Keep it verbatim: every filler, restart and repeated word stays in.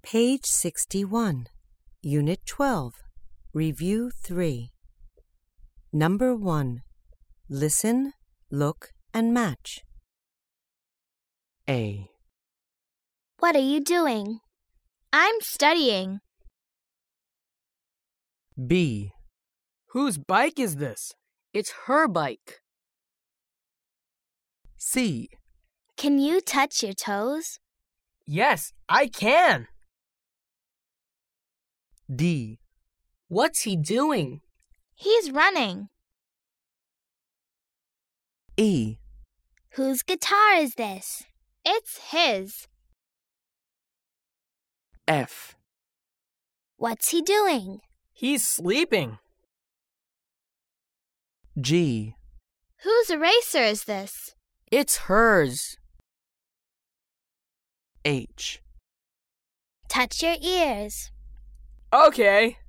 Page sixty-one, Unit twelve, Review three. Number one. Listen, look, and match. A. What are you doing? I'm studying. B. Whose bike is this? It's her bike. C. Can you touch your toes? Yes, I can. D. What's he doing? He's running. E. Whose guitar is this? It's his. F. What's he doing? He's sleeping. G. Whose eraser is this? It's hers. H. Touch your ears. Okay.